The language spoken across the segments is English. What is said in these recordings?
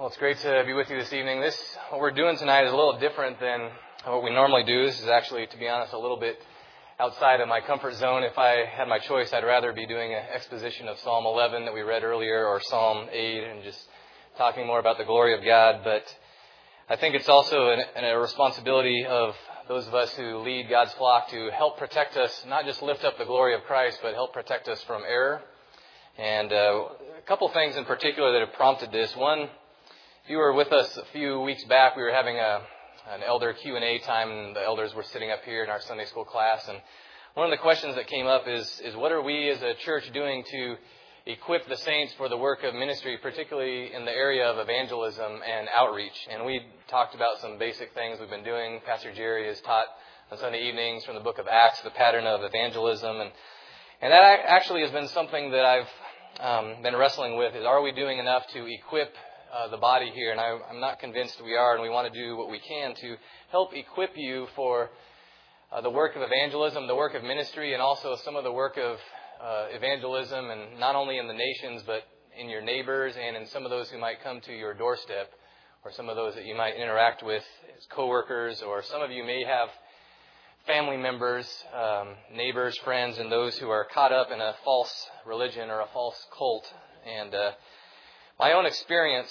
Well, it's great to be with you this evening. What we're doing tonight is a little different than what we normally do. This is actually, to be honest, a little bit outside of my comfort zone. If I had my choice, I'd rather be doing an exposition of Psalm 11 that we read earlier, or Psalm 8, and just talking more about the glory of God. But I think it's also a responsibility of those of us who lead God's flock to help protect us, not just lift up the glory of Christ, but help protect us from error. And a couple things in particular that have prompted this. One, if you were with us a few weeks back, we were having an elder Q&A time, and the elders were sitting up here in our Sunday school class. And one of the questions that came up is what are we as a church doing to equip the saints for the work of ministry, particularly in the area of evangelism and outreach? And we talked about some basic things we've been doing. Pastor Jerry has taught on Sunday evenings from the book of Acts, the pattern of evangelism. And that actually has been something that I've been wrestling with, is are we doing enough to equip the body here? And I'm not convinced we are, and we want to do what we can to help equip you for the work of evangelism, the work of ministry, and also some of the work of evangelism, and not only in the nations, but in your neighbors and in some of those who might come to your doorstep, or some of those that you might interact with as coworkers, or some of you may have family members, neighbors, friends, and those who are caught up in a false religion or a false cult. And my own experience,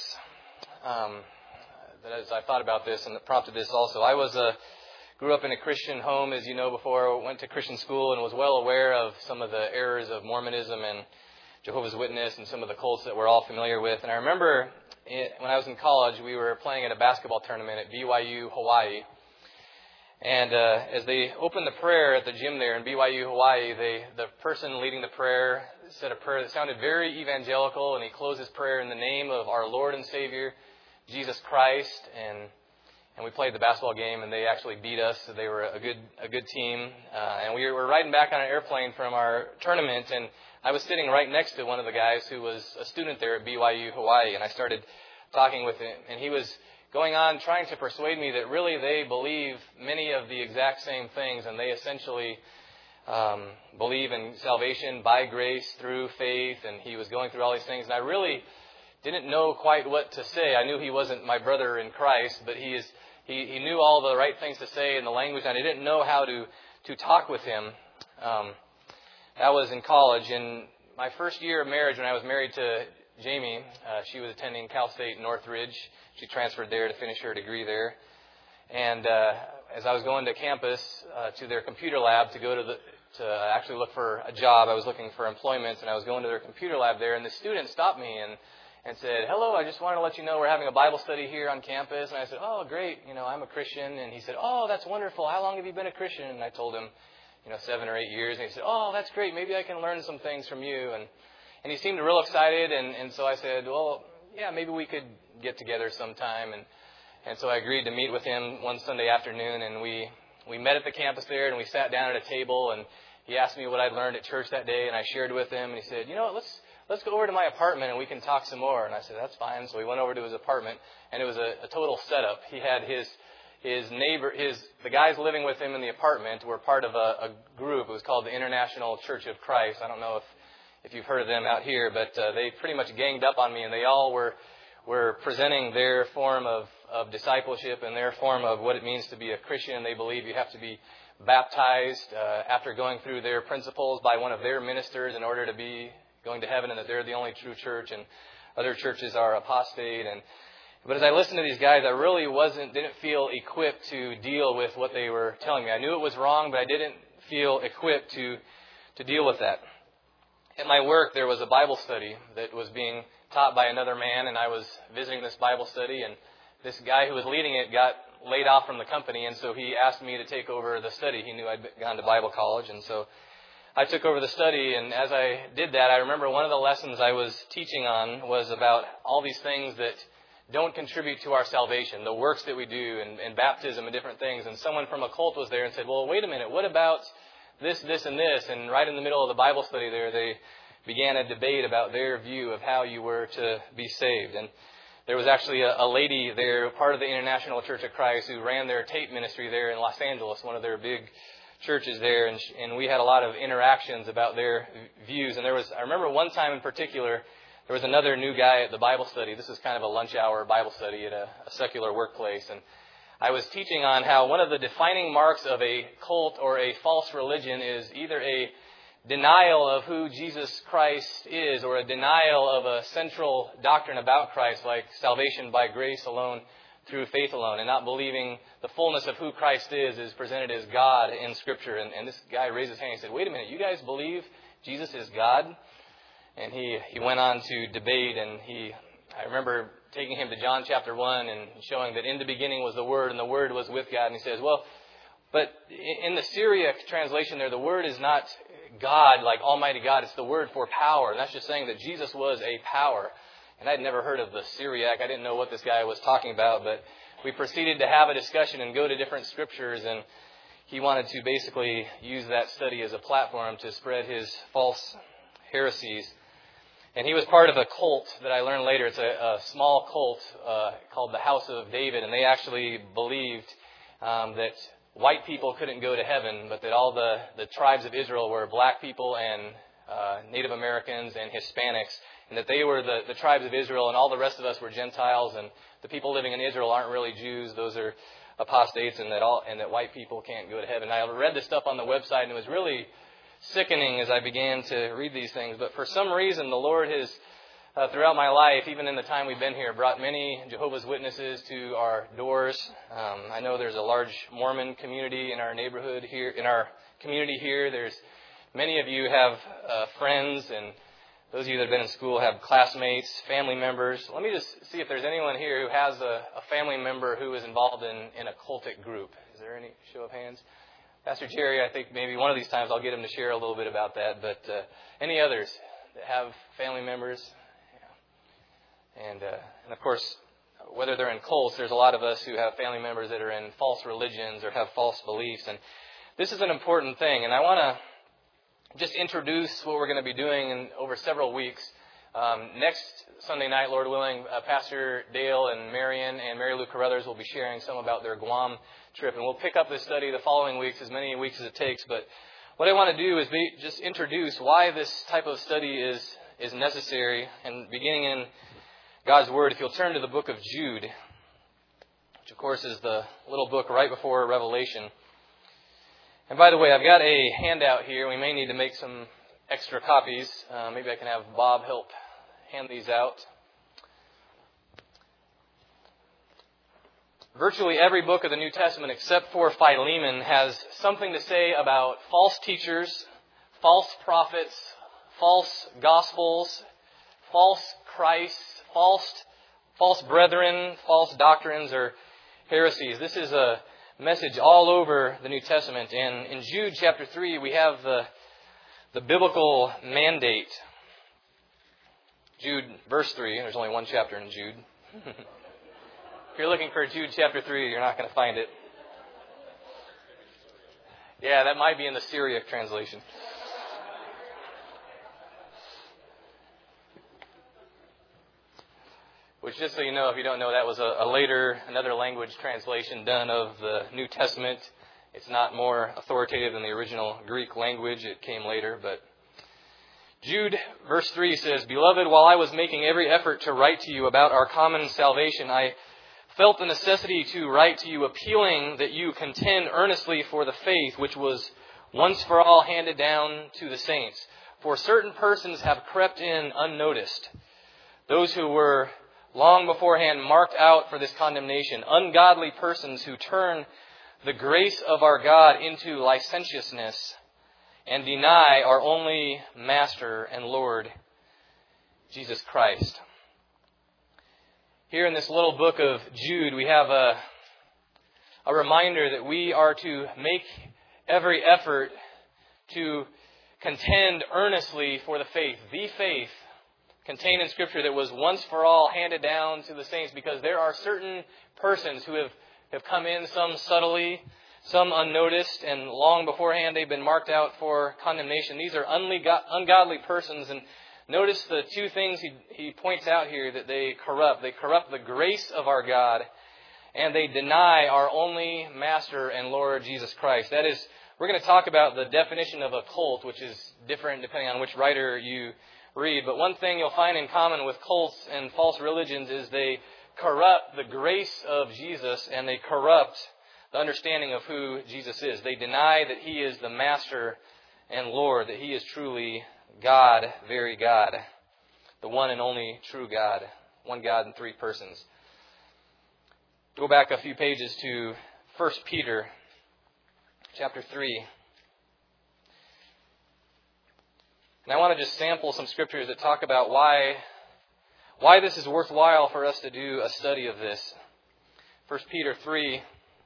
that as I thought about this, and it prompted this also, grew up in a Christian home, as you know before, went to Christian school and was well aware of some of the errors of Mormonism and Jehovah's Witness and some of the cults that we're all familiar with. And I remember when I was in college, we were playing at a basketball tournament at BYU, Hawaii. And as they opened the prayer at the gym there in BYU, Hawaii, the person leading the prayer said a prayer that sounded very evangelical, and he closed his prayer in the name of our Lord and Savior, Jesus Christ. And we played the basketball game, and they actually beat us. So they were a good team. And we were riding back on an airplane from our tournament, and I was sitting right next to one of the guys who was a student there at BYU, Hawaii. And I started talking with him, and he was going on trying to persuade me that really they believe many of the exact same things, and they essentially believe in salvation by grace through faith. And he was going through all these things, and I really didn't know quite what to say. I knew he wasn't my brother in Christ, but he knew all the right things to say in the language, and I didn't know how to talk with him. That was in college. In my first year of marriage, when I was married to Jamie, she was attending Cal State Northridge. She transferred there to finish her degree there. And as I was going to campus, to their computer lab to go to actually look for a job, I was looking for employment, and I was going to their computer lab there, and the student stopped me and said, "Hello, I just wanted to let you know we're having a Bible study here on campus." And I said, "Oh, great, I'm a Christian." And he said, "Oh, that's wonderful. How long have you been a Christian?" And I told him, 7 or 8 years. And he said, "Oh, that's great. Maybe I can learn some things from you." And he seemed real excited, and so I said, "Well, yeah, maybe we could get together sometime." And so I agreed to meet with him one Sunday afternoon, and we met at the campus there, and we sat down at a table, and he asked me what I'd learned at church that day, and I shared with him, and he said, let's go over to my apartment and we can talk some more. And I said, that's fine. So we went over to his apartment, and it was a total setup. He had his neighbor, the guys living with him in the apartment were part of a group. It was called the International Church of Christ. I don't know if you've heard of them out here, but they pretty much ganged up on me, and they all were presenting their form of discipleship and their form of what it means to be a Christian. They believe you have to be baptized after going through their principles by one of their ministers in order to be going to heaven, and that they're the only true church, and other churches are apostate. But as I listened to these guys, I really didn't feel equipped to deal with what they were telling me. I knew it was wrong, but I didn't feel equipped to deal with that. At my work, there was a Bible study that was being taught by another man, and I was visiting this Bible study, and this guy who was leading it got laid off from the company, and so he asked me to take over the study. He knew I'd gone to Bible college, and so I took over the study. And as I did that, I remember one of the lessons I was teaching on was about all these things that don't contribute to our salvation, the works that we do, and baptism and different things. And someone from a cult was there and said, well, wait a minute, what about this, this, and this? And right in the middle of the Bible study there, they began a debate about their view of how you were to be saved. And there was actually a lady there, part of the International Church of Christ, who ran their tape ministry there in Los Angeles, one of their big churches there, and we had a lot of interactions about their views. And I remember one time in particular, there was another new guy at the Bible study. This is kind of a lunch hour Bible study at a secular workplace. And I was teaching on how one of the defining marks of a cult or a false religion is either a denial of who Jesus Christ is or a denial of a central doctrine about Christ, like salvation by grace alone through faith alone, and not believing the fullness of who Christ is presented as God in Scripture. And this guy raised his hand and he said, "Wait a minute, you guys believe Jesus is God?" And he went on to debate, and I remember taking him to John chapter 1 and showing that in the beginning was the Word, and the Word was with God. And he says, well, but in the Syriac translation there, the word is not God, like Almighty God. It's the word for power. And that's just saying that Jesus was a power. And I'd never heard of the Syriac. I didn't know what this guy was talking about. But we proceeded to have a discussion and go to different scriptures. And he wanted to basically use that study as a platform to spread his false heresies. And he was part of a cult that I learned later. It's a small cult called the House of David. And they actually believed that white people couldn't go to heaven, but that all the tribes of Israel were black people and Native Americans and Hispanics, and that they were the tribes of Israel, and all the rest of us were Gentiles, and the people living in Israel aren't really Jews; those are apostates, and that white people can't go to heaven. I read this stuff on the website, and it was really sickening as I began to read these things. But for some reason, the Lord has, throughout my life, even in the time we've been here, brought many Jehovah's Witnesses to our doors. I know there's a large Mormon community in our neighborhood here, in our community here. There's many of you have friends, and those of you that have been in school have classmates, family members. Let me just see if there's anyone here who has a family member who is involved in a cultic group. Is there any show of hands? Pastor Jerry, I think maybe one of these times I'll get him to share a little bit about that. But any others that have family members? Yeah. And of course, whether they're in cults, there's a lot of us who have family members that are in false religions or have false beliefs. And this is an important thing. And I want to just introduce what we're going to be doing over several weeks. Next Sunday night, Lord willing, Pastor Dale and Marion and Mary Lou Carruthers will be sharing some about their Guam trip. And we'll pick up this study the following weeks, as many weeks as it takes. But what I want to do is just introduce why this type of study is necessary. And beginning in God's Word, if you'll turn to the book of Jude, which of course is the little book right before Revelation. And by the way, I've got a handout here. We may need to make some extra copies. Maybe I can have Bob help hand these out. Virtually every book of the New Testament except for Philemon has something to say about false teachers, false prophets, false gospels, false Christs, false brethren, false doctrines, or heresies. This is a message all over the New Testament. And in Jude chapter 3, we have the biblical mandate. Jude verse 3, there's only one chapter in Jude. If you're looking for Jude chapter 3, you're not going to find it. Yeah, that might be in the Syriac translation. Which, just so you know, if you don't know, that was a later, another language translation done of the New Testament. It's not more authoritative than the original Greek language. It came later. But Jude, verse 3 says, "Beloved, while I was making every effort to write to you about our common salvation, I felt the necessity to write to you, appealing that you contend earnestly for the faith which was once for all handed down to the saints. For certain persons have crept in unnoticed, those who were long beforehand marked out for this condemnation, ungodly persons who turn the grace of our God into licentiousness and deny our only Master and Lord, Jesus Christ." Here in this little book of Jude, we have a reminder that we are to make every effort to contend earnestly for the faith contained in Scripture that was once for all handed down to the saints, because there are certain persons who have come in, some subtly, some unnoticed, and long beforehand they've been marked out for condemnation. These are ungodly persons, and notice the two things he points out here that they corrupt. They corrupt the grace of our God, and they deny our only Master and Lord Jesus Christ. That is, we're going to talk about the definition of a cult, which is different depending on which writer you read. But one thing you'll find in common with cults and false religions is they corrupt the grace of Jesus, and they corrupt the understanding of who Jesus is. They deny that He is the Master and Lord, that He is truly God, very God, the one and only true God, one God in three persons. Go back a few pages to 1 Peter chapter 3. And I want to just sample some scriptures that talk about why this is worthwhile for us to do a study of this. 1 Peter 3,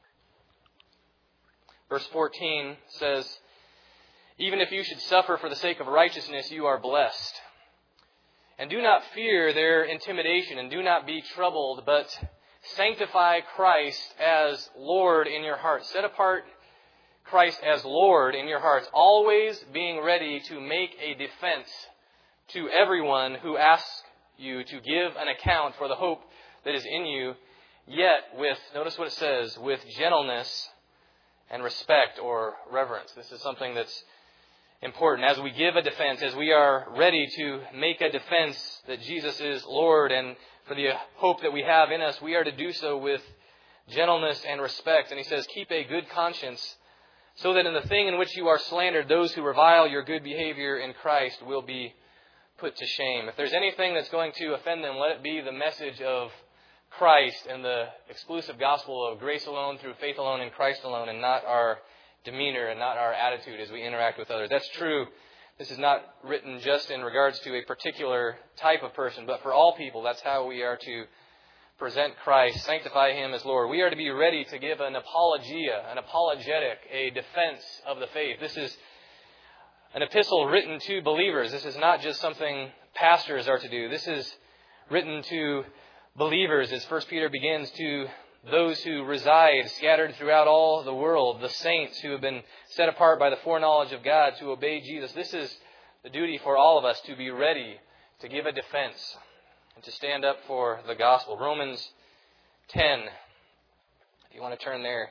verse 14 says, "Even if you should suffer for the sake of righteousness, you are blessed. And do not fear their intimidation, and do not be troubled, but sanctify Christ as Lord in your hearts." Set apart Christ as Lord in your hearts, always being ready to make a defense to everyone who asks you to give an account for the hope that is in you, yet with, notice what it says, with gentleness and respect or reverence. This is something that's important. As we give a defense, as we are ready to make a defense that Jesus is Lord and for the hope that we have in us, we are to do so with gentleness and respect. And he says, keep a good conscience, so that in the thing in which you are slandered, those who revile your good behavior in Christ will be put to shame. If there's anything that's going to offend them, let it be the message of Christ and the exclusive gospel of grace alone, through faith alone, in Christ alone, and not our demeanor and not our attitude as we interact with others. That's true. This is not written just in regards to a particular type of person, but for all people. That's how we are to present Christ, sanctify Him as Lord. We are to be ready to give an apologia, an apologetic, a defense of the faith. This is an epistle written to believers. This is not just something pastors are to do. This is written to believers, as 1 Peter begins, to those who reside scattered throughout all the world, the saints who have been set apart by the foreknowledge of God to obey Jesus. This is the duty for all of us, to be ready to give a defense and to stand up for the gospel. Romans 10, if you want to turn there.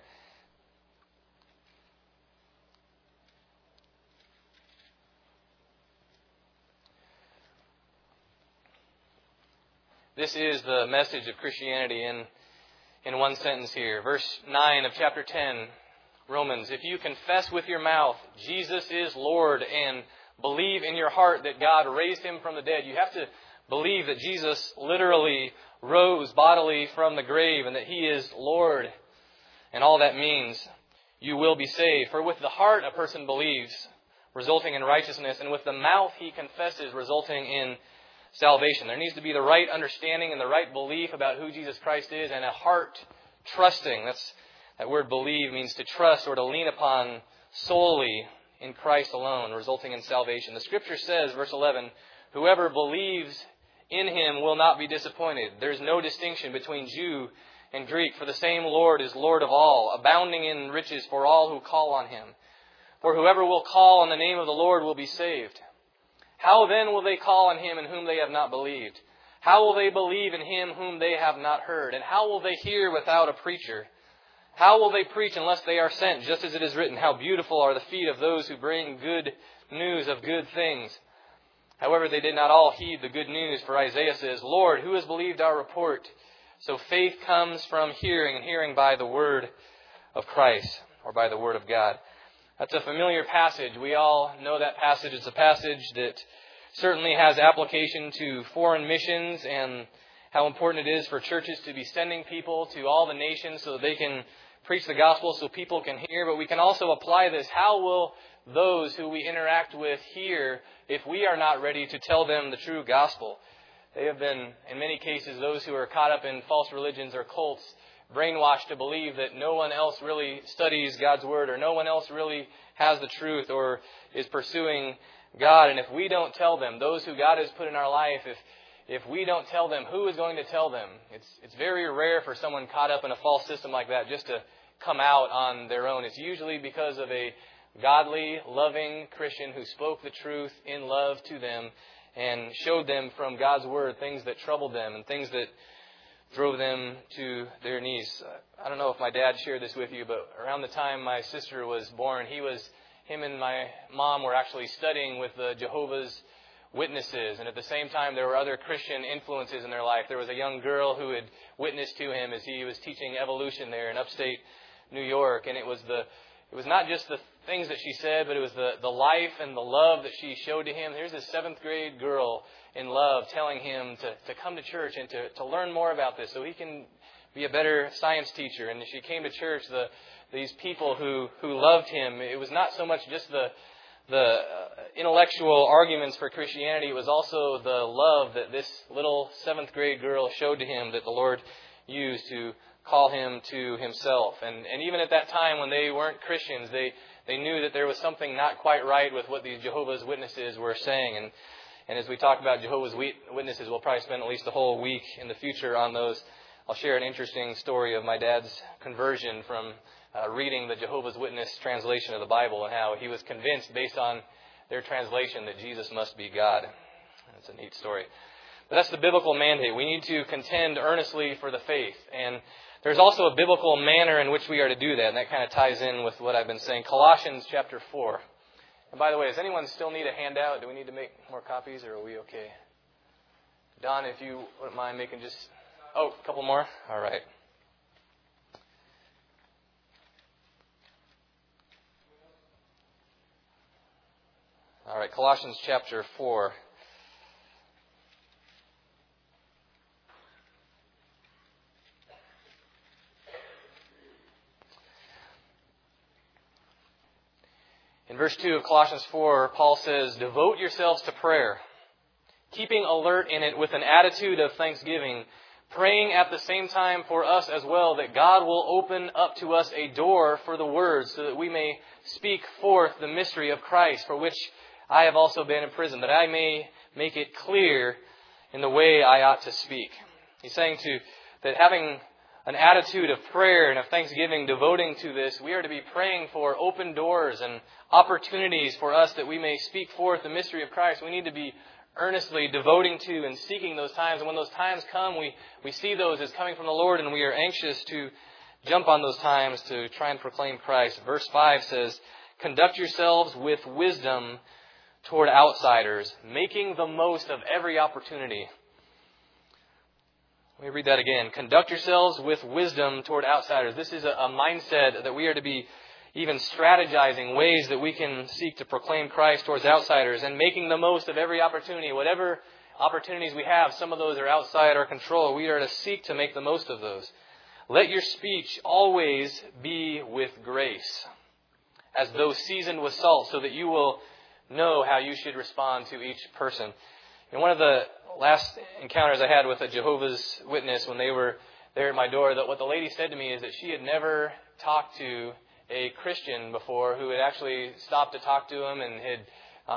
This is the message of Christianity in one sentence here. Verse 9 of chapter 10, Romans. "If you confess with your mouth Jesus is Lord and believe in your heart that God raised Him from the dead," you have to believe that Jesus literally rose bodily from the grave and that He is Lord and all that means, "you will be saved. For with the heart a person believes, resulting in righteousness, and with the mouth he confesses, resulting in salvation." There needs to be the right understanding and the right belief about who Jesus Christ is, and a heart trusting. That word believe means to trust or to lean upon solely in Christ alone, resulting in salvation. The Scripture says, verse 11, "Whoever believes in Him will not be disappointed." There's no distinction between Jew and Greek, for the same Lord is Lord of all, abounding in riches for all who call on Him. For whoever will call on the name of the Lord will be saved. How then will they call on Him in whom they have not believed? How will they believe in Him whom they have not heard? And how will they hear without a preacher? How will they preach unless they are sent? Just as it is written, "How beautiful are the feet of those who bring good news of good things." However, they did not all heed the good news, for Isaiah says, "Lord, who has believed our report?" So faith comes from hearing, and hearing by the word of Christ, or by the word of God. That's a familiar passage. We all know that passage. It's a passage that certainly has application to foreign missions and how important it is for churches to be sending people to all the nations so that they can preach the gospel so people can hear. But we can also apply this. How will those who we interact with hear if we are not ready to tell them the true gospel? They have been, in many cases, those who are caught up in false religions or cults, brainwashed to believe that no one else really studies God's Word, or no one else really has the truth or is pursuing God. And if we don't tell them, those who God has put in our life, if we don't tell them, who is going to tell them? It's very rare for someone caught up in a false system like that just to come out on their own. It's usually because of a godly, loving Christian who spoke the truth in love to them and showed them from God's Word things that troubled them and things that drove them to their knees. I don't know if my dad shared this with you, but around the time my sister was born, him and my mom were actually studying with the Jehovah's Witnesses. And at the same time, there were other Christian influences in their life. There was a young girl who had witnessed to him as he was teaching evolution there in upstate New York. And it was not just the things that she said, but it was the life and the love that she showed to him. Here's this 7th grade girl in love telling him to come to church and to learn more about this so he can be a better science teacher. And as she came to church, these people who loved him, it was not so much just the intellectual arguments for Christianity. It was also the love that this little 7th grade girl showed to him that the Lord used to call him to himself. And even at that time when they weren't Christians, they knew that there was something not quite right with what these Jehovah's Witnesses were saying. And as we talk about Jehovah's Witnesses, we'll probably spend at least a whole week in the future on those. I'll share an interesting story of my dad's conversion from reading the Jehovah's Witness translation of the Bible and how he was convinced based on their translation that Jesus must be God. That's a neat story. But that's the biblical mandate. We need to contend earnestly for the faith. And there's also a biblical manner in which we are to do that. And that kind of ties in with what I've been saying. Colossians chapter 4. And by the way, does anyone still need a handout? Do we need to make more copies or are we okay? Don, if you wouldn't mind making just... Oh, a couple more? All right. All right, Colossians chapter 4. In verse 2 of Colossians 4, Paul says, "Devote yourselves to prayer, keeping alert in it with an attitude of thanksgiving, praying at the same time for us as well, that God will open up to us a door for the word, so that we may speak forth the mystery of Christ, for which I have also been in prison, that I may make it clear in the way I ought to speak." He's saying that having an attitude of prayer and of thanksgiving, devoting to this, we are to be praying for open doors and opportunities for us that we may speak forth the mystery of Christ. We need to be earnestly devoting to and seeking those times. And when those times come, we see those as coming from the Lord, and we are anxious to jump on those times to try and proclaim Christ. Verse 5 says, "Conduct yourselves with wisdom toward outsiders, making the most of every opportunity." Let me read that again. Conduct yourselves with wisdom toward outsiders. This is a mindset that we are to be even strategizing ways that we can seek to proclaim Christ towards outsiders and making the most of every opportunity. Whatever opportunities we have, some of those are outside our control. We are to seek to make the most of those. "Let your speech always be with grace, as though seasoned with salt, so that you will know how you should respond to each person." And one of the last encounters I had with a Jehovah's Witness when they were there at my door, what the lady said to me is that she had never talked to a Christian before who had actually stopped to talk to him and had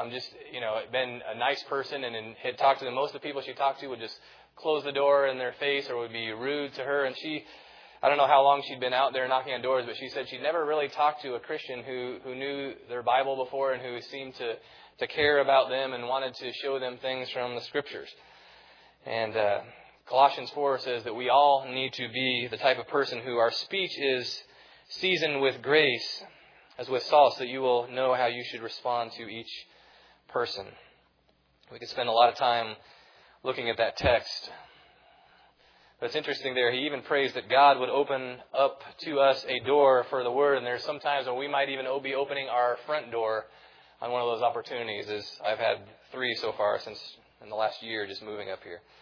been a nice person and had talked to them. Most of the people she talked to would just close the door in their face or would be rude to her. And I don't know how long she'd been out there knocking on doors, but she said she'd never really talked to a Christian who knew their Bible before and who seemed to care about them and wanted to show them things from the Scriptures. And Colossians 4 says that we all need to be the type of person who our speech is seasoned with grace, as with salt, so that you will know how you should respond to each person. We could spend a lot of time looking at that text. But it's interesting there, he even prays that God would open up to us a door for the Word. And there's some times when we might even be opening our front door on one of those opportunities, as I've had 3 so far since in the last year just moving up here.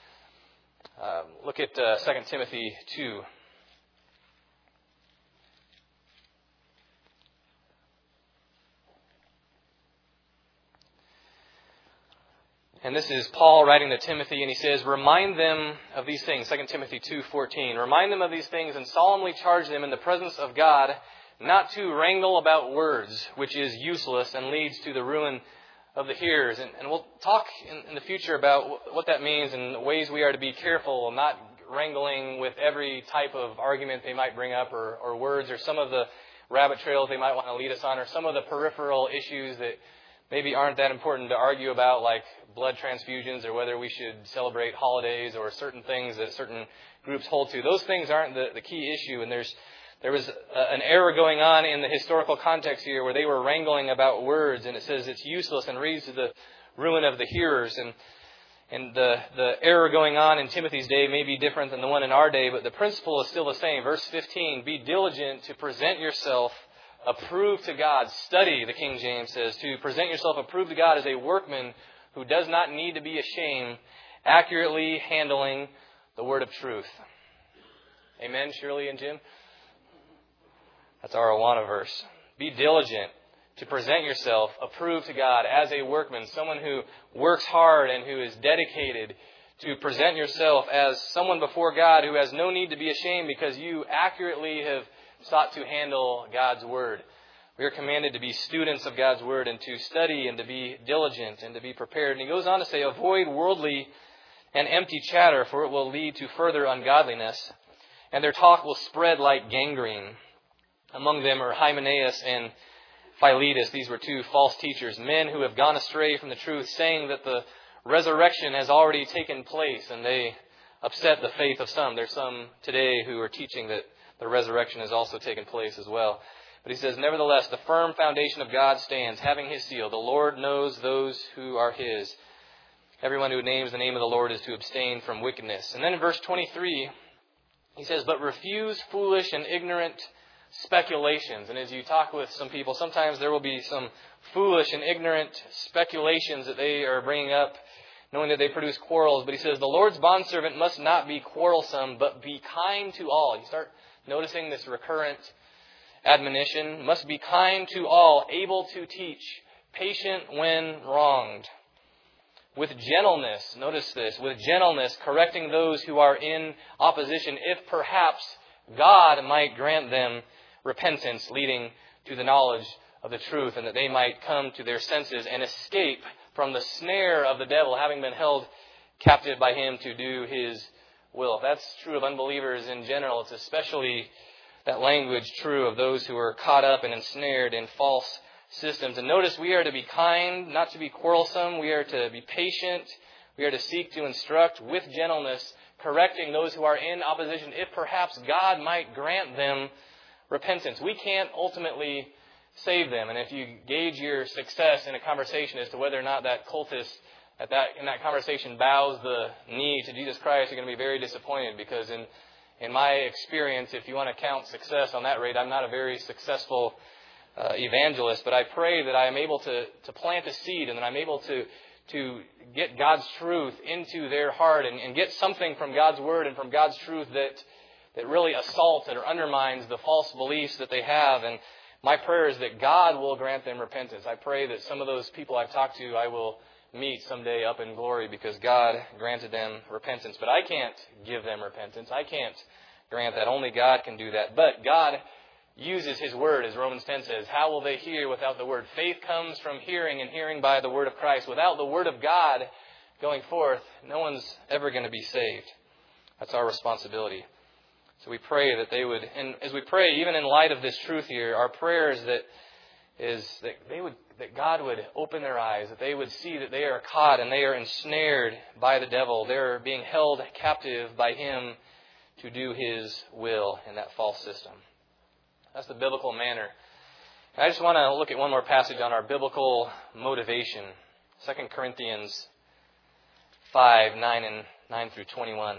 Look at 2 Timothy 2. And this is Paul writing to Timothy, and he says, "Remind them of these things," 2 Timothy 2:14. "Remind them of these things and solemnly charge them in the presence of God not to wrangle about words, which is useless and leads to the ruin of the hearers." And we'll talk in the future about what that means and ways we are to be careful, not wrangling with every type of argument they might bring up or words, or some of the rabbit trails they might want to lead us on, or some of the peripheral issues that maybe aren't that important to argue about, like blood transfusions or whether we should celebrate holidays or certain things that certain groups hold to. Those things aren't the key issue. And there was an error going on in the historical context here where they were wrangling about words, and it says it's useless and leads to the ruin of the hearers. And the error going on in Timothy's day may be different than the one in our day, but the principle is still the same. Verse 15, be diligent to present yourself approved to God. Study, the King James says, to present yourself approved to God as a workman who does not need to be ashamed, accurately handling the word of truth. Amen, Shirley and Jim? That's our Awana verse. Be diligent to present yourself approved to God as a workman, someone who works hard and who is dedicated to present yourself as someone before God who has no need to be ashamed because you accurately have sought to handle God's Word. We are commanded to be students of God's Word and to study and to be diligent and to be prepared. And he goes on to say, avoid worldly and empty chatter, for it will lead to further ungodliness, and their talk will spread like gangrene. Among them are Hymenaeus and Philetus. These were two false teachers, men who have gone astray from the truth, saying that the resurrection has already taken place, and they upset the faith of some. There's some today who are teaching that the resurrection has also taken place as well. But he says, nevertheless, the firm foundation of God stands, having His seal. The Lord knows those who are His. Everyone who names the name of the Lord is to abstain from wickedness. And then in verse 23, he says, but refuse foolish and ignorant speculations. And as you talk with some people, sometimes there will be some foolish and ignorant speculations that they are bringing up, knowing that they produce quarrels. But he says, the Lord's bondservant must not be quarrelsome, but be kind to all. You start noticing this recurrent admonition. Must be kind to all, able to teach, patient when wronged. With gentleness, notice this, with gentleness correcting those who are in opposition, if perhaps God might grant them repentance leading to the knowledge of the truth, and that they might come to their senses and escape from the snare of the devil, having been held captive by him to do his will. If that's true of unbelievers in general, it's especially that language true of those who are caught up and ensnared in false systems. And notice we are to be kind, not to be quarrelsome. We are to be patient. We are to seek to instruct with gentleness, correcting those who are in opposition, if perhaps God might grant them repentance. We can't ultimately save them. And if you gauge your success in a conversation as to whether or not that cultist in that conversation bows the knee to Jesus Christ, you're going to be very disappointed, because in my experience, if you want to count success on that rate, I'm not a very successful evangelist, but I pray that I am able to plant a seed, and that I'm able to get God's truth into their heart and get something from God's Word and from God's truth that really assaults or undermines the false beliefs that they have. And my prayer is that God will grant them repentance. I pray that some of those people I've talked to, I will meet someday up in glory, because God granted them repentance. But I can't give them repentance. I can't grant that. Only God can do that. But God uses His Word, as Romans 10 says. How will they hear without the Word? Faith comes from hearing, and hearing by the Word of Christ. Without the Word of God going forth, no one's ever going to be saved. That's our responsibility. So we pray that they would, and as we pray, even in light of this truth here, our prayer is that God would open their eyes, that they would see that they are caught and they are ensnared by the devil. They're being held captive by him to do his will in that false system. That's the biblical manner. And I just want to look at one more passage on our biblical motivation. 2 Corinthians 5, 9 through 21.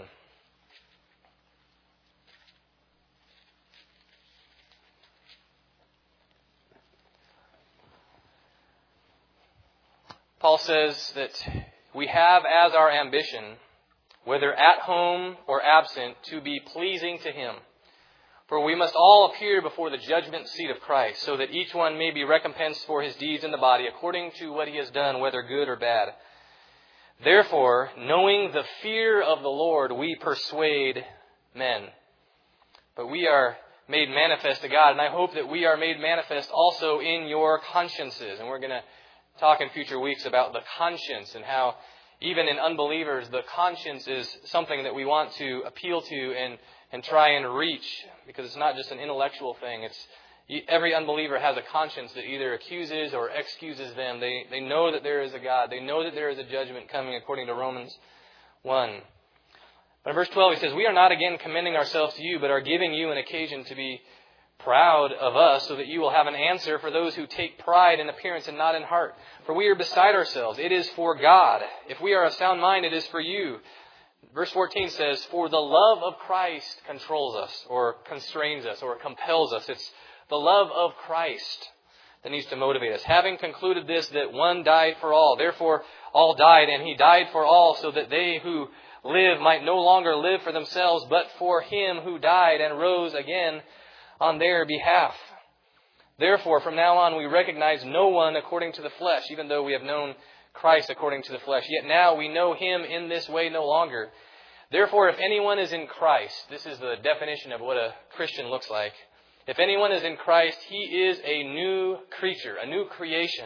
Paul says that we have as our ambition, whether at home or absent, to be pleasing to Him. For we must all appear before the judgment seat of Christ, so that each one may be recompensed for his deeds in the body, according to what he has done, whether good or bad. Therefore, knowing the fear of the Lord, we persuade men. But we are made manifest to God, and I hope that we are made manifest also in your consciences. And we're going to talk in future weeks about the conscience, and how even in unbelievers, the conscience is something that we want to appeal to and try and reach, because it's not just an intellectual thing. Every unbeliever has a conscience that either accuses or excuses them. They know that there is a God. They know that there is a judgment coming, according to Romans 1. But in verse 12 he says, we are not again commending ourselves to you, but are giving you an occasion to be proud of us, so that you will have an answer for those who take pride in appearance and not in heart. For we are beside ourselves. It is for God. If we are of sound mind, it is for you. Verse 14 says, for the love of Christ controls us, or constrains us, or compels us. It's the love of Christ that needs to motivate us. Having concluded this, that one died for all. Therefore, all died, and He died for all, so that they who live might no longer live for themselves, but for Him who died and rose again on their behalf. Therefore, from now on, we recognize no one according to the flesh, even though we have known Christ according to the flesh. Yet now we know Him in this way no longer. Therefore, if anyone is in Christ, this is the definition of what a Christian looks like. If anyone is in Christ, he is a new creature, a new creation.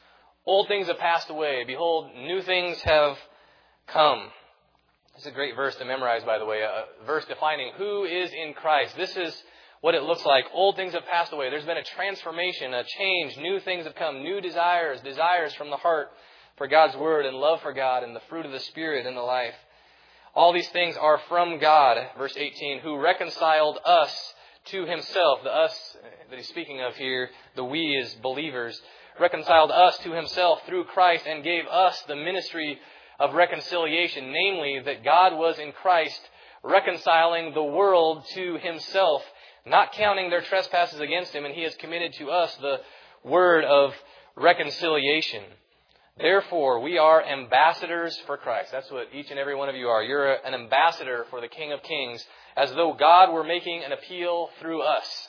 Old things have passed away. Behold, new things have come. This is a great verse to memorize, by the way. A verse defining who is in Christ. This is what it looks like. Old things have passed away. There's been a transformation, a change. New things have come. New desires from the heart for God's Word and love for God and the fruit of the Spirit in the life. All these things are from God, verse 18, who reconciled us to Himself. The us that He's speaking of here, the we as believers, reconciled us to Himself through Christ and gave us the ministry of reconciliation, namely that God was in Christ reconciling the world to Himself, not counting their trespasses against Him, and He has committed to us the word of reconciliation. Therefore, we are ambassadors for Christ. That's what each and every one of you are. You're an ambassador for the King of Kings, as though God were making an appeal through us.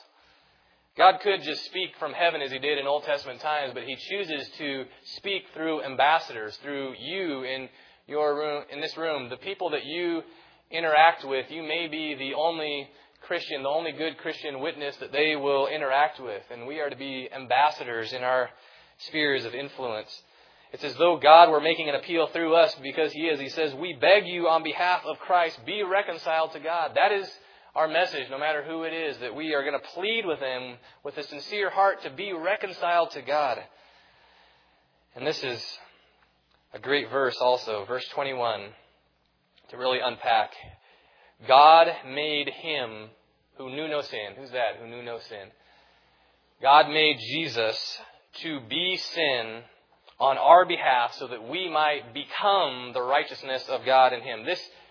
God could just speak from heaven as He did in Old Testament times, but He chooses to speak through ambassadors, through you in your room, in this room. The people that you interact with, you may be the only Christian, the only good Christian witness that they will interact with. And we are to be ambassadors in our spheres of influence. It's as though God were making an appeal through us, because He is. He says, we beg you on behalf of Christ, be reconciled to God. That is our message, no matter who it is, that we are going to plead with Him with a sincere heart to be reconciled to God. And this is a great verse also, verse 21, to really unpack. God made Him who knew no sin. Who's that? Who knew no sin. God made Jesus to be sin on our behalf, so that we might become the righteousness of God in Him.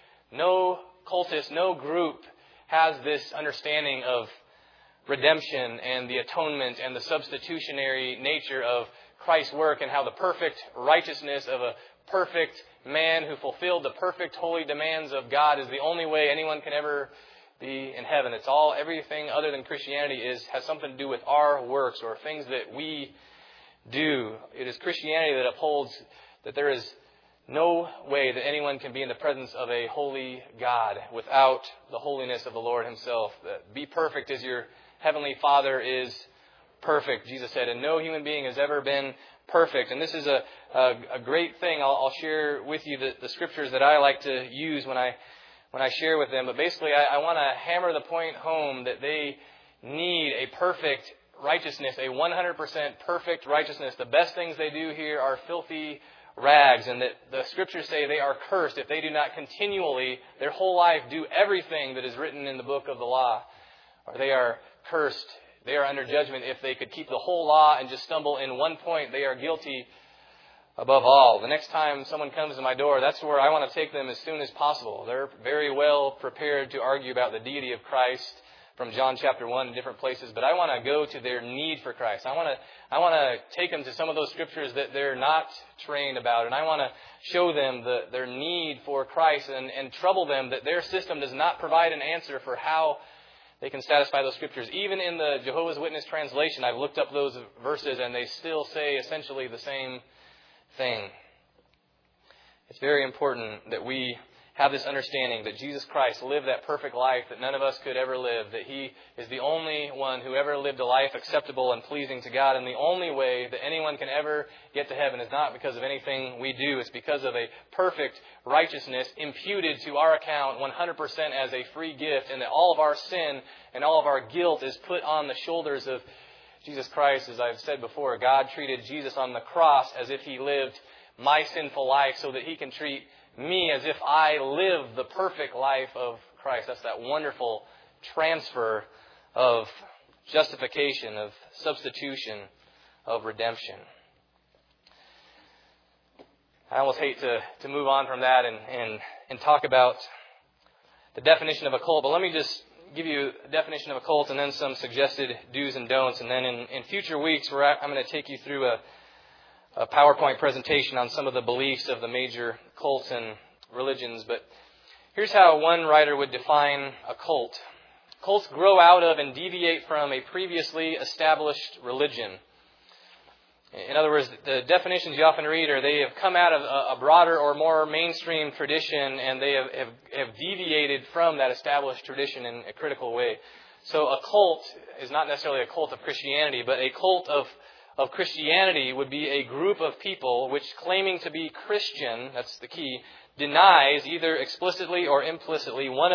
No cultist, no group has this understanding of redemption and the atonement and the substitutionary nature of Christ's work, and how the perfect righteousness of a perfect man who fulfilled the perfect holy demands of God is the only way anyone can ever be in heaven. It's all, everything other than Christianity has something to do with our works or things that we do. It is Christianity that upholds that there is no way that anyone can be in the presence of a holy God without the holiness of the Lord Himself. Be perfect as your heavenly Father is perfect, Jesus said, and no human being has ever been perfect. And this is a great thing. I'll share with you the scriptures that I like to use when I share with them. But basically, I want to hammer the point home that they need a perfect righteousness, a 100% perfect righteousness. The best things they do here are filthy rags, and that the scriptures say they are cursed if they do not continually, their whole life, do everything that is written in the book of the law. Or they are cursed. They are under judgment if they could keep the whole law and just stumble in one point. They are guilty above all. The next time someone comes to my door, that's where I want to take them as soon as possible. They're very well prepared to argue about the deity of Christ from John chapter 1 in different places, but I want to go to their need for Christ. I want to take them to some of those scriptures that they're not trained about, and I want to show them their need for Christ and trouble them that their system does not provide an answer for how they can satisfy those scriptures. Even in the Jehovah's Witness translation, I've looked up those verses and they still say essentially the same thing. It's very important that we have this understanding that Jesus Christ lived that perfect life that none of us could ever live, that He is the only one who ever lived a life acceptable and pleasing to God, and the only way that anyone can ever get to heaven is not because of anything we do. It's because of a perfect righteousness imputed to our account 100% as a free gift, and that all of our sin and all of our guilt is put on the shoulders of Jesus Christ. As I've said before, God treated Jesus on the cross as if He lived my sinful life so that He can treat me as if I live the perfect life of Christ. That's that wonderful transfer of justification, of substitution, of redemption. I almost hate to move on from that and talk about the definition of a cult, but let me just give you a definition of a cult and then some suggested do's and don'ts. And then in future weeks, I'm going to take you through a PowerPoint presentation on some of the beliefs of the major cults and religions. But here's how one writer would define a cult. Cults grow out of and deviate from a previously established religion. In other words, the definitions you often read are they have come out of a broader or more mainstream tradition, and they have deviated from that established tradition in a critical way. So a cult is not necessarily a cult of Christianity, but a cult of Christianity would be a group of people which, claiming to be Christian, that's the key, denies either explicitly or implicitly one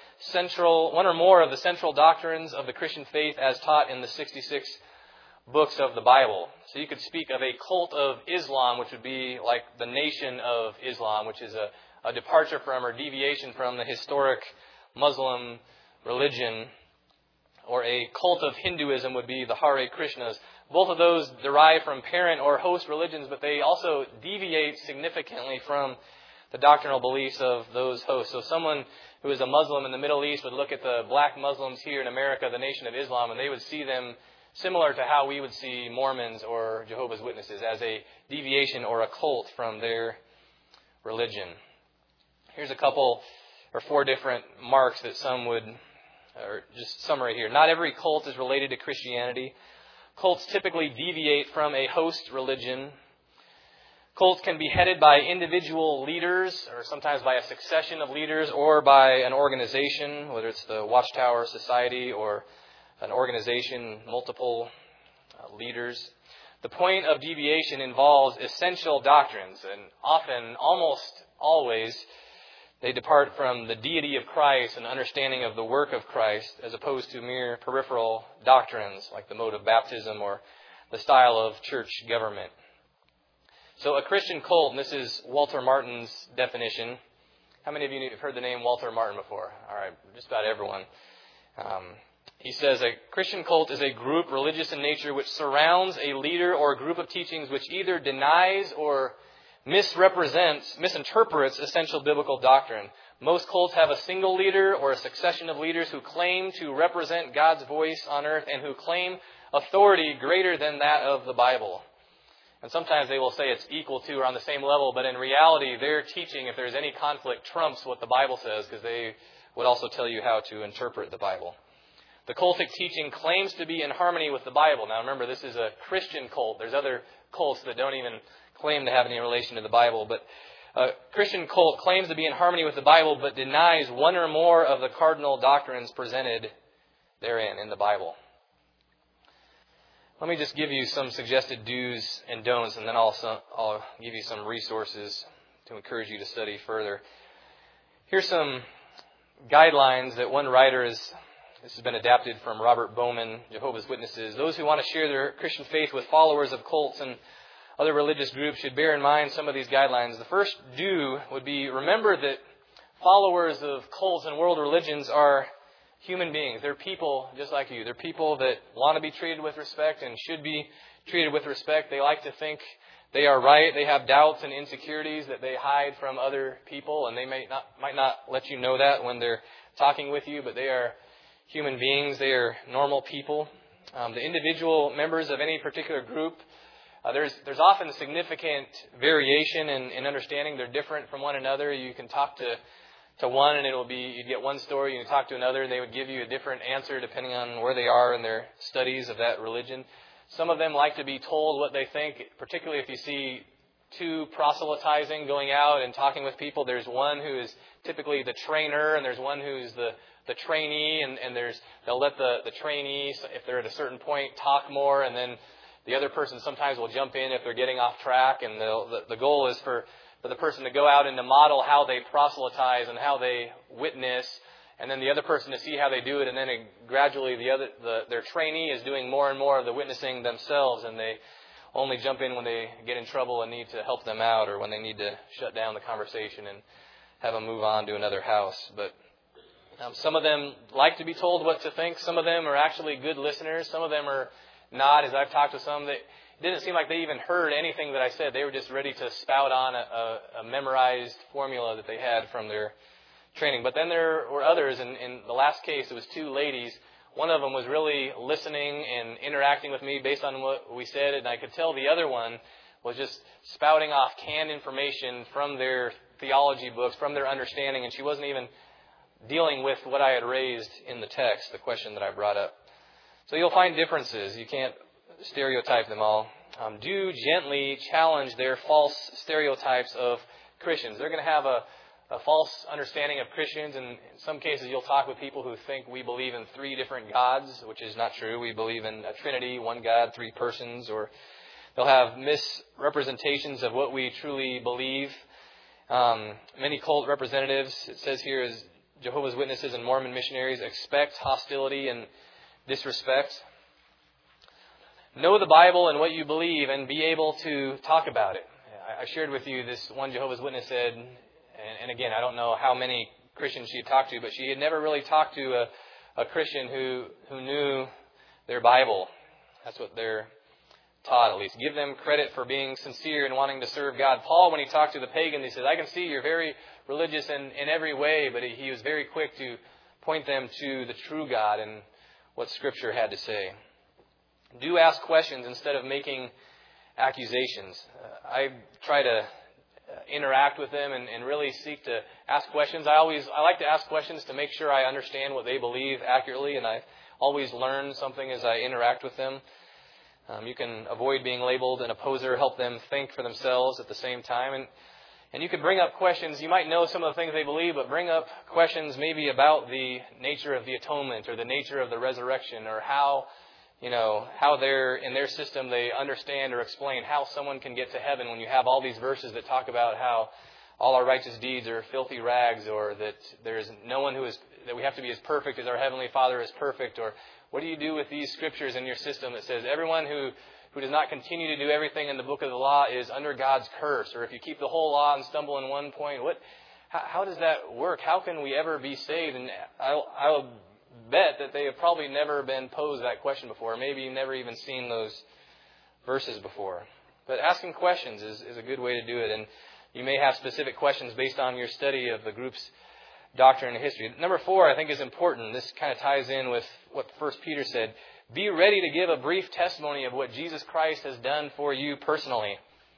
or more of the central doctrines of the Christian faith as taught in the 66 books of the Bible. So you could speak of a cult of Islam, which would be like the Nation of Islam, which is a departure from or deviation from the historic Muslim religion. Or a cult of Hinduism would be the Hare Krishnas. Both of those derive from parent or host religions, but they also deviate significantly from the doctrinal beliefs of those hosts. So someone who is a Muslim in the Middle East would look at the black Muslims here in America, the Nation of Islam, and they would see them similar to how we would see Mormons or Jehovah's Witnesses, as a deviation or a cult from their religion. Here's a couple or 4 different marks that some would, or just summary here. Not every cult is related to Christianity. Cults typically deviate from a host religion. Cults can be headed by individual leaders, or sometimes by a succession of leaders, or by an organization, whether it's the Watchtower Society or an organization, multiple leaders. The point of deviation involves essential doctrines, and often, almost always, they depart from the deity of Christ and understanding of the work of Christ, as opposed to mere peripheral doctrines like the mode of baptism or the style of church government. So a Christian cult, and this is Walter Martin's definition. How many of you have heard the name Walter Martin before? All right, just about everyone. He says a Christian cult is a group, religious in nature, which surrounds a leader or a group of teachings which either denies or misinterprets essential biblical doctrine. Most cults have a single leader or a succession of leaders who claim to represent God's voice on earth and who claim authority greater than that of the Bible. And sometimes they will say it's equal to or on the same level, but in reality, their teaching, if there's any conflict, trumps what the Bible says, because they would also tell you how to interpret the Bible. The cultic teaching claims to be in harmony with the Bible. Now remember, this is a Christian cult. There's other cults that don't even claim to have any relation to the Bible. But a Christian cult claims to be in harmony with the Bible, but denies one or more of the cardinal doctrines presented therein in the Bible. Let me just give you some suggested do's and don'ts, and then I'll give you some resources to encourage you to study further. Here's some guidelines that one writer this has been adapted from Robert Bowman, Jehovah's Witnesses. Those who want to share their Christian faith with followers of cults and other religious groups should bear in mind some of these guidelines. The first do would be remember that followers of cults and world religions are human beings. They're people just like you. They're people that want to be treated with respect and should be treated with respect. They like to think they are right. They have doubts and insecurities that they hide from other people, and they might not let you know that when they're talking with you, but they are human beings. They are normal people. The individual members of any particular group, there's often significant variation in understanding. They're different from one another. You can talk to one and you'd get one story. You can talk to another and they would give you a different answer depending on where they are in their studies of that religion. Some of them like to be told what they think, particularly if you see 2 proselytizing going out and talking with people. There's one who is typically the trainer and there's one who's the trainee, and they'll let the trainee, if they're at a certain point, talk more, and then the other person sometimes will jump in if they're getting off track, and the goal is for the person to go out and to model how they proselytize and how they witness, and then the other person to see how they do it, and then gradually their trainee is doing more and more of the witnessing themselves, and they only jump in when they get in trouble and need to help them out, or when they need to shut down the conversation and have them move on to another house. But Some of them like to be told what to think. Some of them are actually good listeners. Some of them are not. As I've talked to some, it didn't seem like they even heard anything that I said. They were just ready to spout on a memorized formula that they had from their training. But then there were others. In the last case, it was two ladies. One of them was really listening and interacting with me based on what we said, and I could tell the other one was just spouting off canned information from their theology books, from their understanding, and she wasn't even dealing with what I had raised in the text, the question that I brought up. So you'll find differences. You can't stereotype them all. Do gently challenge their false stereotypes of Christians. They're going to have a false understanding of Christians, and in some cases you'll talk with people who think we believe in 3 different gods, which is not true. We believe in a Trinity, one God, 3 persons, or they'll have misrepresentations of what we truly believe. Many cult representatives, it says here, as Jehovah's Witnesses and Mormon missionaries, expect hostility and disrespect. Know the Bible and what you believe and be able to talk about it. I shared with you this one Jehovah's Witness said, and again, I don't know how many Christians she had talked to, but she had never really talked to a Christian who knew their Bible. That's what they're taught, at least. Give them credit for being sincere and wanting to serve God. Paul, when he talked to the pagans, he said, I can see you're very religious in every way, but he was very quick to point them to the true God and what Scripture had to say. Do ask questions instead of making accusations. I try to interact with them and really seek to ask questions. I like to ask questions to make sure I understand what they believe accurately, and I always learn something as I interact with them. You can avoid being labeled an opposer, help them think for themselves at the same time. And you could bring up questions. You might know some of the things they believe, but bring up questions maybe about the nature of the atonement or the nature of the resurrection, or how they're in their system they understand or explain how someone can get to heaven when you have all these verses that talk about how all our righteous deeds are filthy rags, or that there is no one that we have to be as perfect as our Heavenly Father is perfect. Or what do you do with these scriptures in your system that says everyone who does not continue to do everything in the book of the law is under God's curse? Or if you keep the whole law and stumble in one point, how does that work? How can we ever be saved? And I'll bet that they have probably never been posed that question before, maybe never even seen those verses before. But asking questions is a good way to do it, and you may have specific questions based on your study of the group's doctrine and history. Number 4, I think, is important. This kind of ties in with what 1 Peter said. Be ready to give a brief testimony of what Jesus Christ has done for you personally.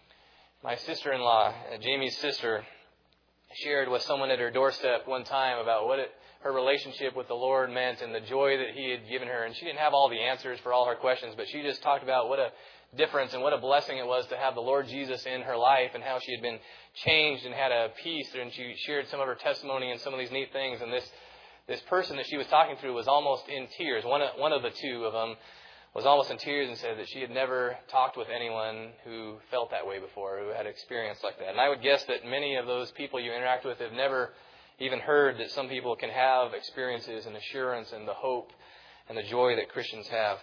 My sister-in-law, Jamie's sister, shared with someone at her doorstep one time about what her relationship with the Lord meant and the joy that He had given her. And she didn't have all the answers for all her questions, but she just talked about what a difference and what a blessing it was to have the Lord Jesus in her life, and how she had been changed and had a peace. And she shared some of her testimony and some of these neat things. And this person that she was talking to was almost in tears. One of the two of them was almost in tears and said that she had never talked with anyone who felt that way before, who had experience like that. And I would guess that many of those people you interact with have never even heard that some people can have experiences and assurance and the hope and the joy that Christians have.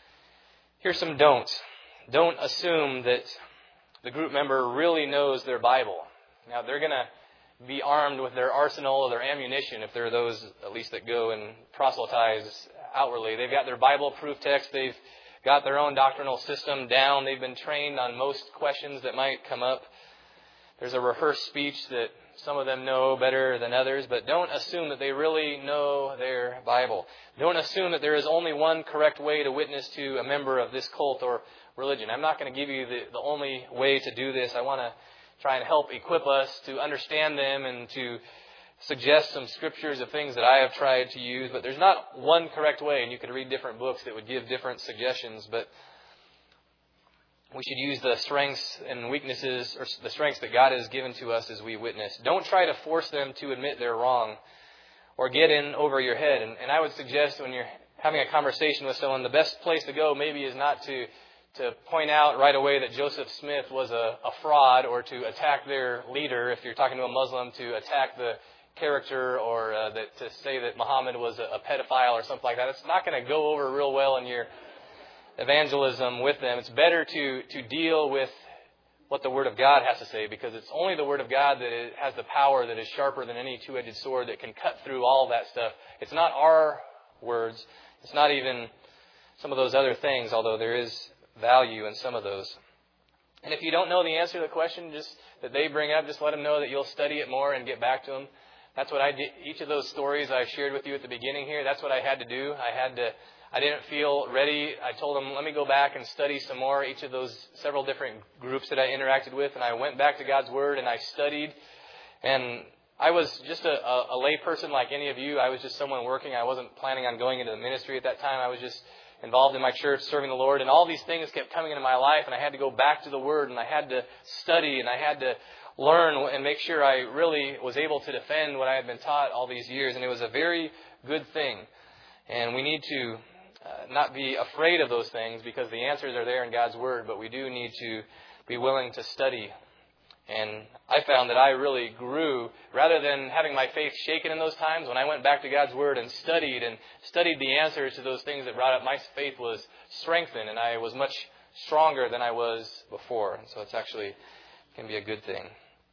Here's some don'ts. Don't assume that the group member really knows their Bible. Now, they're going to be armed with their arsenal or their ammunition, if there are those at least that go and proselytize outwardly. They've got their Bible-proof text. They've got their own doctrinal system down. They've been trained on most questions that might come up. There's a rehearsed speech that some of them know better than others, but don't assume that they really know their Bible. Don't assume that there is only one correct way to witness to a member of this cult or religion. I'm not going to give you the only way to do this. I want to try and help equip us to understand them and to suggest some scriptures of things that I have tried to use. But there's not one correct way, and you could read different books that would give different suggestions. But we should use the strengths and weaknesses, or the strengths that God has given to us as we witness. Don't try to force them to admit they're wrong or get in over your head. And I would suggest when you're having a conversation with someone, the best place to go maybe is not to point out right away that Joseph Smith was a fraud, or to attack their leader. If you're talking to a Muslim, to attack the character, or to say that Muhammad was a pedophile or something like that. It's not going to go over real well in your evangelism with them. It's better to deal with what the Word of God has to say, because it's only the Word of God that has the power that is sharper than any two-edged sword that can cut through all of that stuff. It's not our words. It's not even some of those other things, although there is value in some of those. And if you don't know the answer to the question that they bring up, just let them know that you'll study it more and get back to them. That's what I did. Each of those stories I shared with you at the beginning here, that's what I had to do. I didn't feel ready. I told them, let me go back and study some more, each of those several different groups that I interacted with. And I went back to God's Word and I studied. And I was just a lay person like any of you. I was just someone working. I wasn't planning on going into the ministry at that time. I was just involved in my church, serving the Lord. And all these things kept coming into my life. And I had to go back to the Word. And I had to study. And I had to learn and make sure I really was able to defend what I had been taught all these years. And it was a very good thing. And we need to not be afraid of those things, because the answers are there in God's Word, but we do need to be willing to study. And I found that I really grew, rather than having my faith shaken in those times. When I went back to God's Word and studied the answers to those things that brought up, my faith was strengthened, and I was much stronger than I was before. And so it's actually can be a good thing.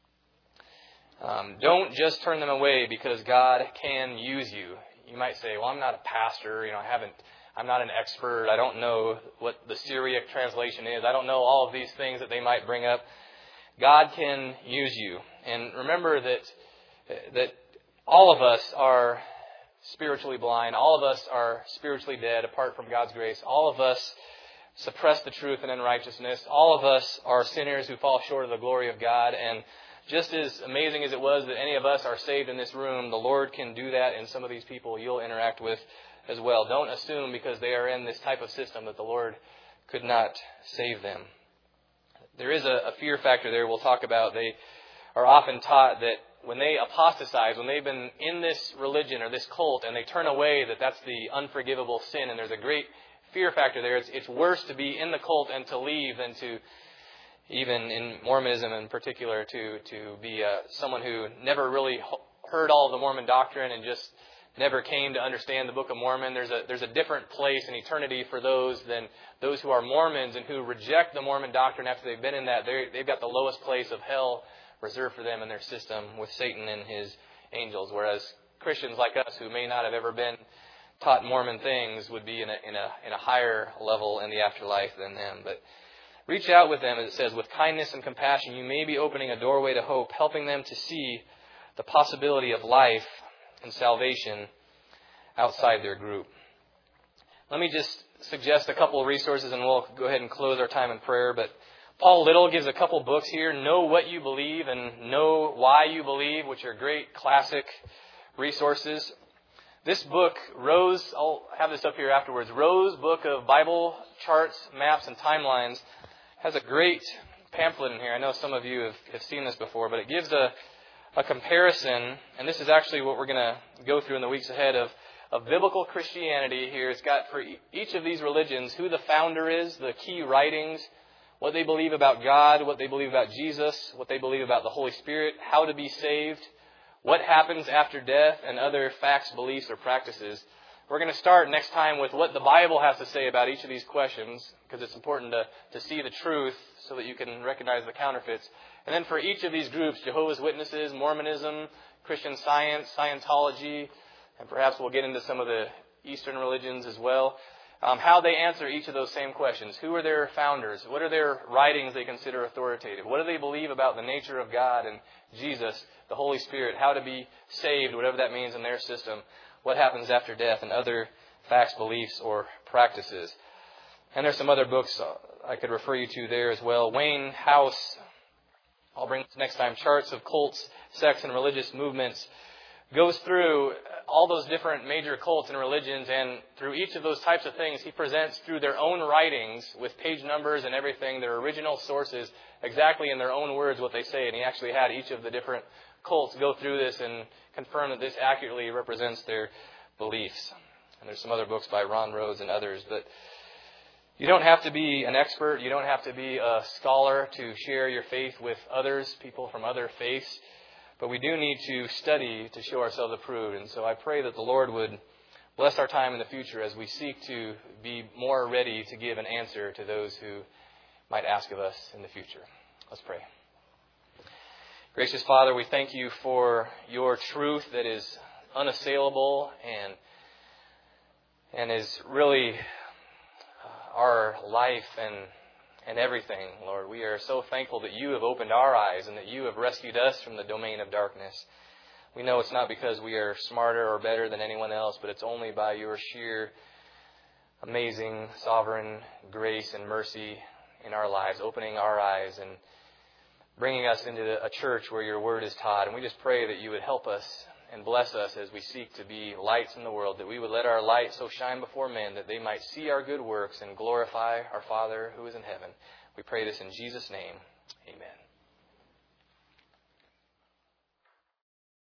Don't just turn them away because God can use you. You might say, well, I'm not a pastor, I'm not an expert. I don't know what the Syriac translation is. I don't know all of these things that they might bring up. God can use you. And remember that all of us are spiritually blind. All of us are spiritually dead apart from God's grace. All of us suppress the truth in unrighteousness. All of us are sinners who fall short of the glory of God. And just as amazing as it was that any of us are saved in this room, the Lord can do that in some of these people you'll interact with as well. Don't assume because they are in this type of system that the Lord could not save them. There is a fear factor there we'll talk about. They are often taught that when they apostatize, when they've been in this religion or this cult and they turn away, that's the unforgivable sin. And there's a great fear factor there. It's worse to be in the cult and to leave than to, even in Mormonism in particular, to be someone who never really heard all of the Mormon doctrine and just never came to understand the Book of Mormon. There's a different place in eternity for those than those who are Mormons and who reject the Mormon doctrine after they've been in that. They've got the lowest place of hell reserved for them in their system with Satan and his angels, whereas Christians like us who may not have ever been taught Mormon things would be in a higher level in the afterlife than them. But reach out with them, as it says, with kindness and compassion. You may be opening a doorway to hope, helping them to see the possibility of life and salvation outside their group. Let me just suggest a couple of resources and we'll go ahead and close our time in prayer. But Paul Little gives a couple books here, Know What You Believe and Know Why You Believe, which are great classic resources. This book, Rose, I'll have this up here afterwards, Rose Book of Bible Charts, Maps, and Timelines, has a great pamphlet in here. I know some of you have seen this before, but it gives a comparison, and this is actually what we're going to go through in the weeks ahead, of biblical Christianity here. It's got for each of these religions who the founder is, the key writings, what they believe about God, what they believe about Jesus, what they believe about the Holy Spirit, how to be saved, what happens after death, and other facts, beliefs, or practices. We're going to start next time with what the Bible has to say about each of these questions, because it's important to see the truth so that you can recognize the counterfeits. And then for each of these groups, Jehovah's Witnesses, Mormonism, Christian Science, Scientology, and perhaps we'll get into some of the Eastern religions as well, how they answer each of those same questions. Who are their founders? What are their writings they consider authoritative? What do they believe about the nature of God and Jesus, the Holy Spirit? How to be saved, whatever that means in their system. What happens after death, and other facts, beliefs, or practices. And there's some other books I could refer you to there as well. Wayne House, I'll bring this next time, Charts of Cults, Sects, and Religious Movements, goes through all those different major cults and religions, and through each of those types of things, he presents through their own writings with page numbers and everything, their original sources, exactly in their own words what they say. And he actually had each of the different cults go through this and confirm that this accurately represents their beliefs. And there's some other books by Ron Rhodes and others, but you don't have to be an expert. You don't have to be a scholar to share your faith with others, people from other faiths. But we do need to study to show ourselves approved. And so I pray that the Lord would bless our time in the future as we seek to be more ready to give an answer to those who might ask of us in the future. Let's pray. Gracious Father, we thank you for your truth that is unassailable and is really our life and everything, Lord. We are so thankful that you have opened our eyes and that you have rescued us from the domain of darkness. We know it's not because we are smarter or better than anyone else, but it's only by your sheer, amazing, sovereign grace and mercy in our lives, opening our eyes and bringing us into a church where your word is taught. And we just pray that you would help us and bless us as we seek to be lights in the world, that we would let our light so shine before men that they might see our good works and glorify our Father who is in heaven. We pray this in Jesus' name. Amen.